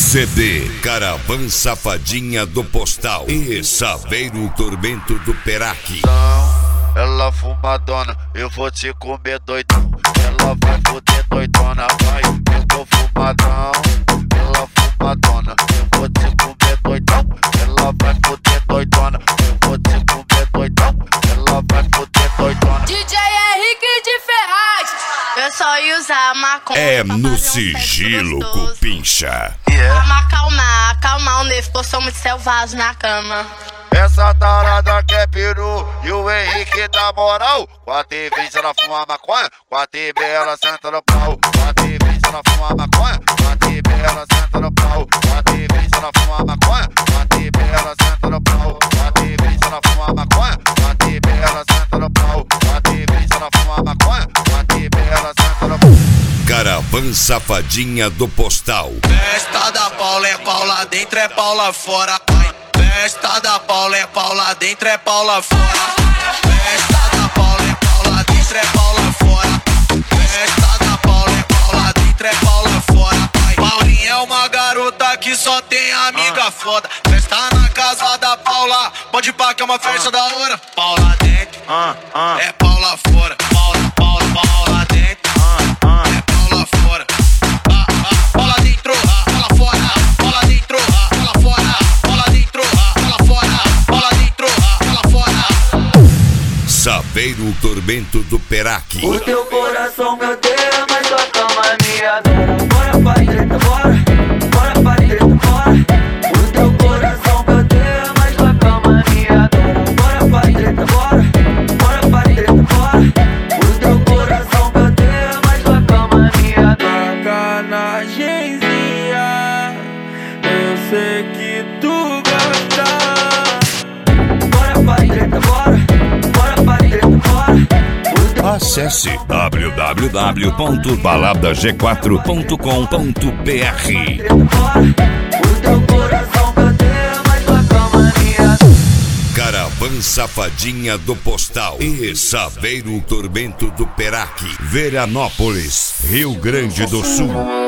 CD Caravan Safadinha do Postal e Saveiro Tormento do Peraque. Ela fumadona, eu vou te comer doidão. Ela vai foder doidona, vai, eu tô fumadão. Ela fumadona, eu vou te comer doidão. Ela vai foder doidona, eu vou te comer doidão. Ela vai foder doidona. DJ Henrique de Ferraz, eu só ia usar maconha. É no sigilo, Cupincha. Vamos acalmar o nervo, porque eu sou muito selvagem na cama. Essa tarada quer peru e o Henrique dá moral. 4h20 ela fuma maconha, 4h30 ela senta no pau. 4h20 ela fuma maconha, 4h30 ela senta no pau. 4h20 ela fuma maconha, 4h30 ela senta no pau. 4h20 ela fuma maconha, 4h30 ela senta no pau. 4h20 ela fuma maconha, 4h30 ela senta no pau. Caravan Safadinha do Postal. Festa da Paula é pau lá dentro, é pau lá fora. Festa da Paula é pau lá dentro, é pau lá fora. Festa da Paula é pau lá dentro, é pau lá fora. Festa da Paula é pau lá dentro, é pau lá fora. Paulinha é uma garota que só tem amiga foda. Festa na casa da Paula, pode pá que é uma festa da hora. Pau lá dentro, é pau lá fora. Pau lá dentro, é pau lá fora. Pau lá dentro, pau lá fora. Pau lá dentro, pau lá fora. Pau lá dentro, pau lá fora. Pau lá dentro, pau lá fora. Saveiro Tormento do Peraque. O teu coração me odeia, mas tua cama me adora. Bora pra direita, bora. Bora pra direita, bora. O teu coração me odeia, mas tua cama me adora. Bora pra direita, bora. Bora pra direita, bora. O teu coração me odeia, mas tua cama me adora. Sacanagemzinha, eu sei que tu gosta. Bora pra direita, bora. Bora pra direita, bora. Acesse www.baladag4.com.br. O teu coração me odeia, mas tua cama me adora. Caravan Safadinha do Postal e Saveiro Tormento do Peraque. Veranópolis, Rio Grande do Sul.